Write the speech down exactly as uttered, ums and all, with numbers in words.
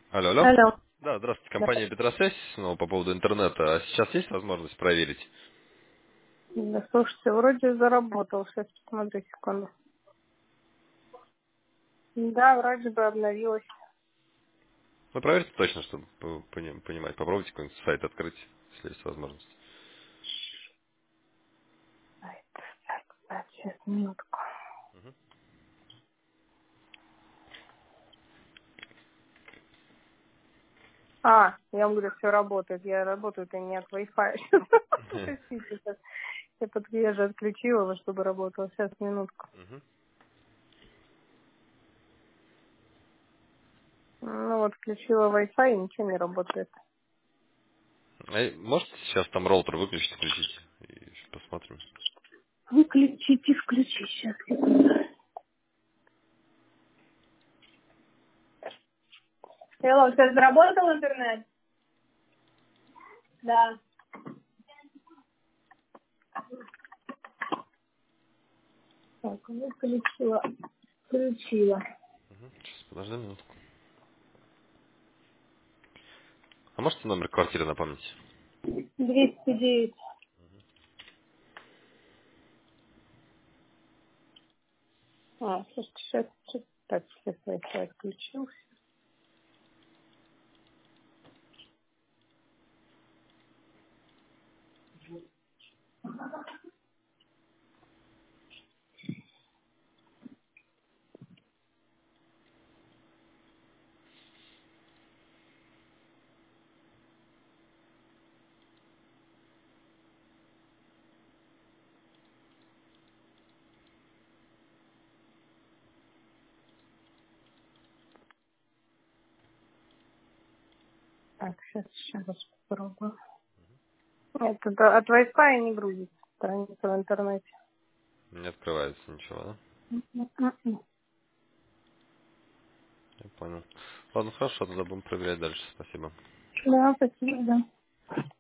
Алло, алло. Алло. Да, здравствуйте, Да. компания Петросвязь, снова по поводу интернета. А сейчас есть возможность проверить? Да, слушайте, вроде заработал. Сейчас посмотрю секунду. Да, вроде бы обновилась. Ну, проверьте точно, чтобы по- пони- понимать. Попробуйте какой-нибудь сайт открыть, если есть возможность. Ай, так, так, сейчас, минутку. А, я вам говорю, все работает. Я работаю-то не от Wi-Fi. Простите, сейчас. Я, под... я же отключила его, чтобы работало. Сейчас, минутку. Мгм. Ну вот, включила Wi-Fi и ничего не работает. А и можете сейчас там роутер выключить, включить? И посмотрим. Выключите, включи сейчас. Hello, сейчас заработал интернет? Да. Так, выключила. Включила. Сейчас, подожди минутку. А можете номер квартиры напомнить? двести девять. А, слушайте, сейчас, сейчас, так, сейчас Wi-Fi отключился. Так, сейчас еще раз попробую. Это да, от Wi-Fi не грузится страница в интернете. Не открывается ничего, да? М-м-м. Я понял. Ладно, хорошо, тогда будем проверять дальше. Спасибо. Да, спасибо, да.